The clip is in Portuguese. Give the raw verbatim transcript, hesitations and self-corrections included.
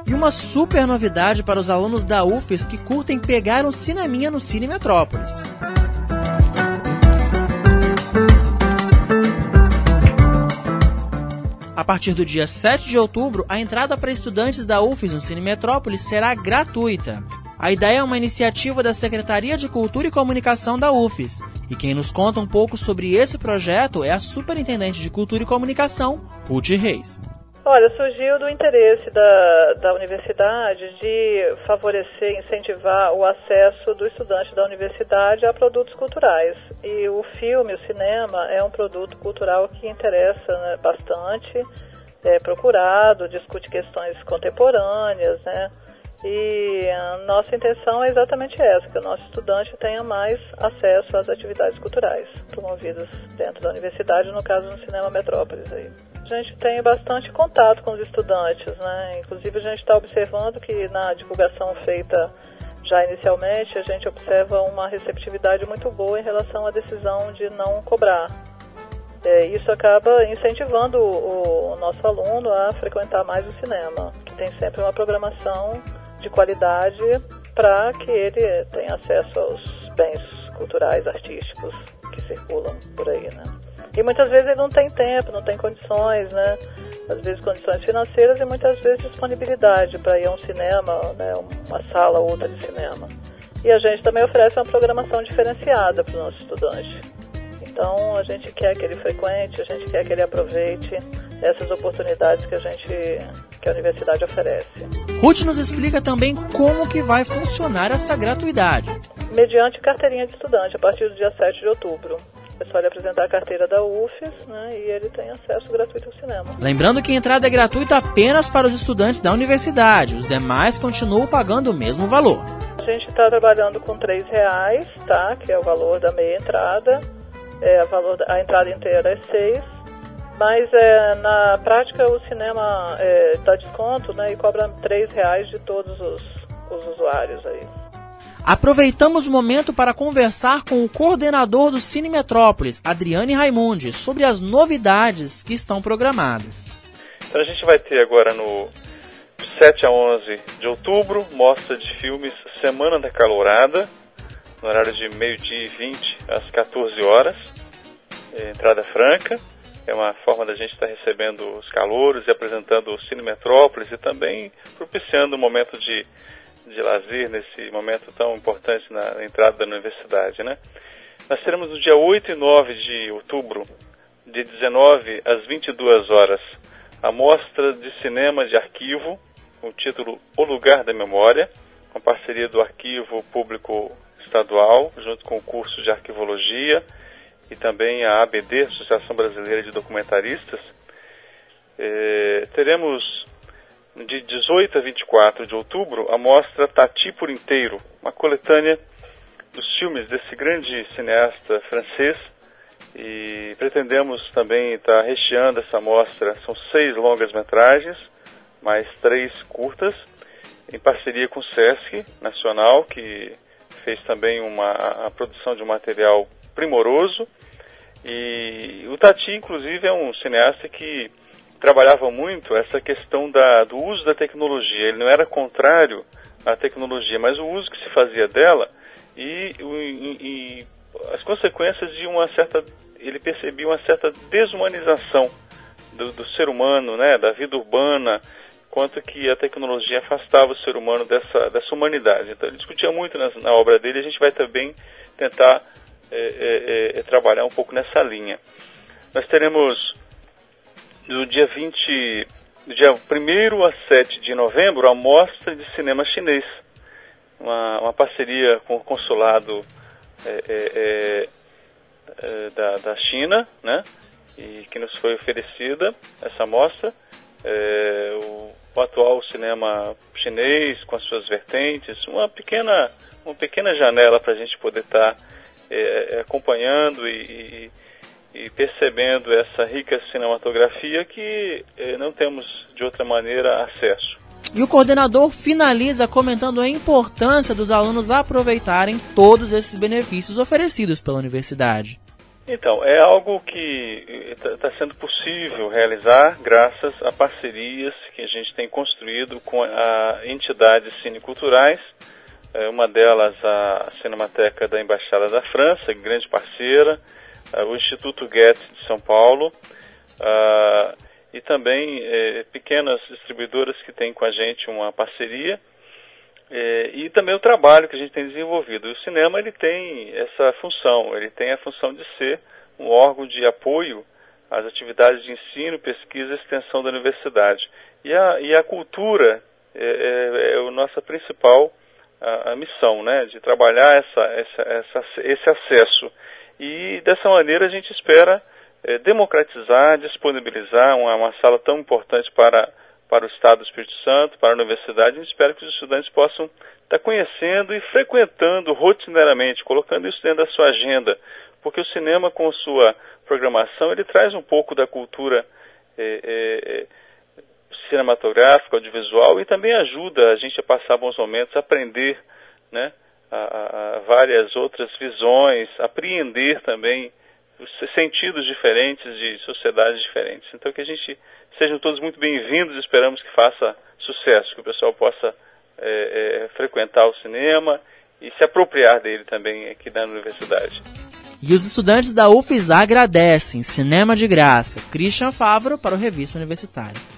E uma super novidade para os alunos da U F E S que curtem pegar um cineminha no Cine Metrópolis. A partir do dia sete de outubro, a entrada para estudantes da U F E S no Cine Metrópolis será gratuita. A ideia é uma iniciativa da Secretaria de Cultura e Comunicação da U F E S. E quem nos conta um pouco sobre esse projeto é a Superintendente de Cultura e Comunicação, Ruth Reis. Olha, surgiu do interesse da, da universidade de favorecer, incentivar o acesso do estudante da universidade a produtos culturais. E o filme, o cinema, é um produto cultural que interessa, né, bastante, é procurado, discute questões contemporâneas, né? E a nossa intenção é exatamente essa, que o nosso estudante tenha mais acesso às atividades culturais promovidas dentro da universidade, no caso no Cinema Metrópolis aí. A gente tem bastante contato com os estudantes, né? Inclusive a gente está observando que na divulgação feita já inicialmente, a gente observa uma receptividade muito boa em relação à decisão de não cobrar. É, isso acaba incentivando o, o nosso aluno a frequentar mais o cinema, que tem sempre uma programação de qualidade para que ele tenha acesso aos bens culturais, artísticos que circulam por aí, né? E muitas vezes ele não tem tempo, não tem condições, né? Às vezes condições financeiras e muitas vezes disponibilidade para ir a um cinema, né? Uma sala ou outra de cinema. E a gente também oferece uma programação diferenciada para o nosso estudante. Então a gente quer que ele frequente, a gente quer que ele aproveite essas oportunidades que a gente, que a universidade oferece. Ruth nos explica também como que vai funcionar essa gratuidade. Mediante carteirinha de estudante, a partir do dia sete de outubro. É só ele apresentar a carteira da U F E S, né, e ele tem acesso gratuito ao cinema. Lembrando que a entrada é gratuita apenas para os estudantes da universidade. Os demais continuam pagando o mesmo valor. A gente está trabalhando com três reais, tá, que é o valor da meia entrada. É, a, valor da, a entrada inteira é seis. Mas é, na prática o cinema é, dá desconto, né, e cobra três reais de todos os, os usuários aí. Aproveitamos o momento para conversar com o coordenador do Cine Metrópolis, Adriane Raimundi, sobre as novidades que estão programadas. Então a gente vai ter agora no sete a onze de outubro, mostra de filmes Semana da Calorada, no horário de meio-dia e vinte às quatorze horas, é, entrada franca. É uma forma da gente estar recebendo os calouros e apresentando o Cine Metrópolis e também propiciando um momento de de lazer nesse momento tão importante na entrada da universidade, né? Nós teremos no dia oito e nove de outubro, de dezenove às vinte e duas horas, a mostra de cinema de arquivo, com o título O Lugar da Memória, com parceria do Arquivo Público Estadual, junto com o curso de Arquivologia e também a A B D, Associação Brasileira de Documentaristas. É, teremos de dezoito a vinte e quatro de outubro, a mostra Tati por Inteiro, uma coletânea dos filmes desse grande cineasta francês, e pretendemos também estar recheando essa mostra. São seis longas-metragens, mais três curtas, em parceria com o Sesc Nacional, que fez também uma, a produção de um material primoroso. E o Tati, inclusive, é um cineasta que trabalhava muito essa questão da, do uso da tecnologia. Ele não era contrário à tecnologia, mas o uso que se fazia dela e, e, e as consequências de uma certa... Ele percebia uma certa desumanização do, do ser humano, né, da vida urbana, quanto que a tecnologia afastava o ser humano dessa, dessa humanidade. Então ele discutia muito na, na obra dele, e a gente vai também tentar é, é, é, trabalhar um pouco nessa linha. Nós teremos do dia vinte, do dia primeiro a sete de novembro, a mostra de cinema chinês, uma, uma parceria com o consulado é, é, é, da, da China, né, e que nos foi oferecida essa mostra, é, o, o atual cinema chinês com as suas vertentes, uma pequena, uma pequena janela para a gente poder estar tá, é, acompanhando e, e e percebendo essa rica cinematografia que eh, não temos de outra maneira acesso. E o coordenador finaliza comentando a importância dos alunos aproveitarem todos esses benefícios oferecidos pela universidade. Então, é algo que está sendo possível realizar graças a parcerias que a gente tem construído com a entidades cineculturais, uma delas a Cinemateca da Embaixada da França, grande parceira, o Instituto Goethe de São Paulo, e também pequenas distribuidoras que têm com a gente uma parceria, e também o trabalho que a gente tem desenvolvido. O cinema ele tem essa função, ele tem a função de ser um órgão de apoio às atividades de ensino, pesquisa e extensão da universidade. E a, e a cultura é, é, é a nossa principal a, a missão, né, de trabalhar essa, essa, essa, esse acesso. E dessa maneira a gente espera é, democratizar, disponibilizar uma, uma sala tão importante para para o Estado do Espírito Santo, para a universidade. A gente espera que os estudantes possam estar conhecendo e frequentando rotineiramente, colocando isso dentro da sua agenda, porque o cinema, com sua programação, ele traz um pouco da cultura é, é, cinematográfica, audiovisual, e também ajuda a gente a passar bons momentos, a aprender, né, a, a várias outras visões, apreender também os sentidos diferentes de sociedades diferentes. Então, que a gente sejam todos muito bem-vindos, esperamos que faça sucesso, que o pessoal possa é, é, frequentar o cinema e se apropriar dele também aqui na universidade. E os estudantes da U F E S agradecem. Cinema de Graça. Christian Favro para o Revista Universitária.